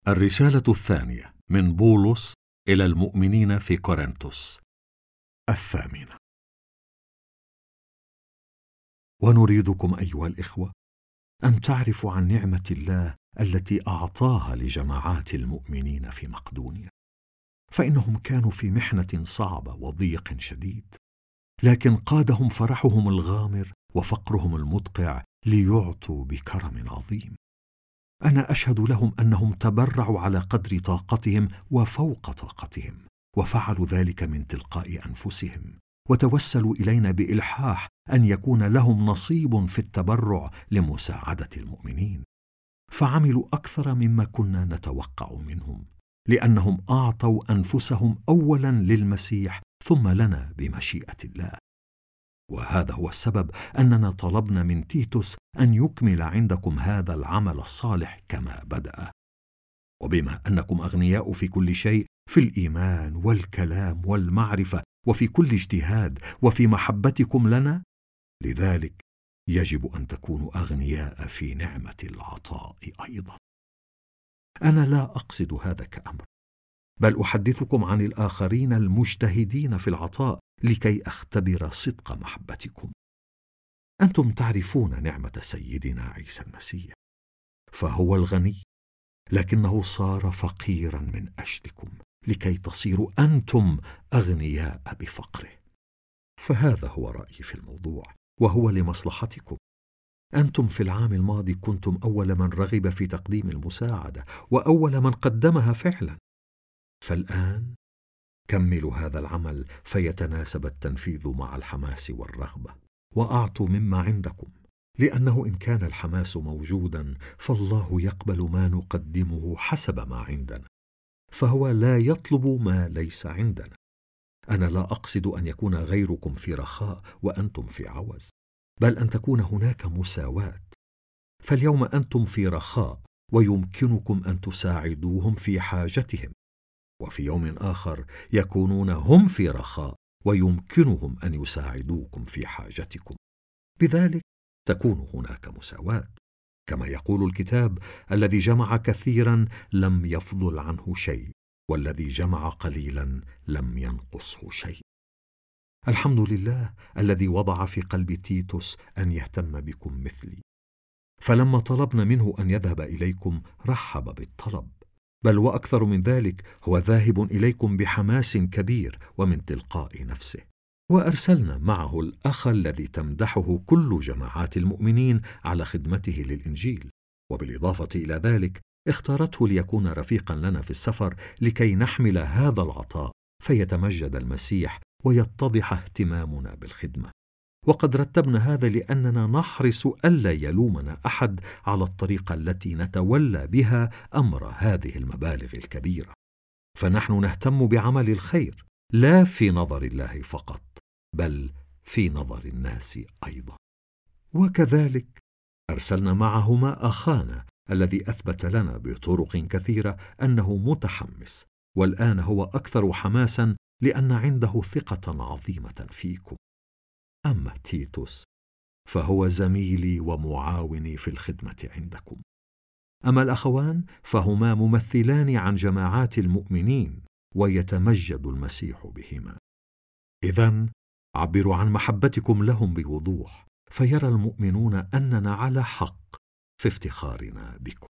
الرسالة الثانية من بولس إلى المؤمنين في كورنثوس 8. ونريدكم أيها الإخوة أن تعرفوا عن نعمة الله التي أعطاها لجماعات المؤمنين في مقدونيا، فإنهم كانوا في محنة صعبة وضيق شديد، لكن قادهم فرحهم الغامر وفقرهم المدقع ليعطوا بكرم عظيم. أنا أشهد لهم أنهم تبرعوا على قدر طاقتهم وفوق طاقتهم، وفعلوا ذلك من تلقاء أنفسهم، وتوسلوا إلينا بإلحاح أن يكون لهم نصيب في التبرع لمساعدة المؤمنين، فعملوا أكثر مما كنا نتوقع منهم، لأنهم أعطوا أنفسهم أولا للمسيح ثم لنا بمشيئة الله. وهذا هو السبب أننا طلبنا من تيتوس أن يكمل عندكم هذا العمل الصالح كما بدأ. وبما أنكم أغنياء في كل شيء، في الإيمان والكلام والمعرفة وفي كل اجتهاد وفي محبتكم لنا، لذلك يجب أن تكونوا أغنياء في نعمة العطاء أيضا. أنا لا أقصد هذا كأمر، بل أحدثكم عن الآخرين المجتهدين في العطاء لكي أختبر صدق محبتكم. أنتم تعرفون نعمة سيدنا عيسى المسيح، فهو الغني لكنه صار فقيرا من أجلكم لكي تصيروا أنتم أغنياء بفقره. فهذا هو رأيي في الموضوع، وهو لمصلحتكم. أنتم في العام الماضي كنتم أول من رغب في تقديم المساعدة وأول من قدمها فعلا، فالآن كملوا هذا العمل فيتناسب التنفيذ مع الحماس والرغبة، وأعطوا مما عندكم، لأنه إن كان الحماس موجودا فالله يقبل ما نقدمه حسب ما عندنا، فهو لا يطلب ما ليس عندنا. أنا لا أقصد أن يكون غيركم في رخاء وأنتم في عوز، بل أن تكون هناك مساواة. فاليوم أنتم في رخاء ويمكنكم أن تساعدوهم في حاجتهم، وفي يوم آخر يكونون هم في رخاء ويمكنهم أن يساعدوكم في حاجتكم، بذلك تكون هناك مساواة. كما يقول الكتاب: الذي جمع كثيرا لم يفضل عنه شيء، والذي جمع قليلا لم ينقصه شيء. الحمد لله الذي وضع في قلب تيتوس أن يهتم بكم مثلي، فلما طلبنا منه أن يذهب إليكم رحب بالطلب، بل وأكثر من ذلك هو ذاهب إليكم بحماس كبير ومن تلقاء نفسه. وأرسلنا معه الأخ الذي تمدحه كل جماعات المؤمنين على خدمته للإنجيل، وبالإضافة إلى ذلك اختارته ليكون رفيقا لنا في السفر لكي نحمل هذا العطاء فيتمجد المسيح ويتضح اهتمامنا بالخدمة. وقد رتبنا هذا لأننا نحرص ألا يلومنا أحد على الطريقة التي نتولى بها أمر هذه المبالغ الكبيرة، فنحن نهتم بعمل الخير لا في نظر الله فقط، بل في نظر الناس أيضا. وكذلك أرسلنا معهما أخانا الذي أثبت لنا بطرق كثيرة أنه متحمس، والآن هو أكثر حماسا لأن عنده ثقة عظيمة فيكم. أما تيتوس فهو زميلي ومعاوني في الخدمة عندكم. أما الأخوان فهما ممثلان عن جماعات المؤمنين ويتمجد المسيح بهما. إذن عبروا عن محبتكم لهم بوضوح، فيرى المؤمنون أننا على حق في افتخارنا بكم.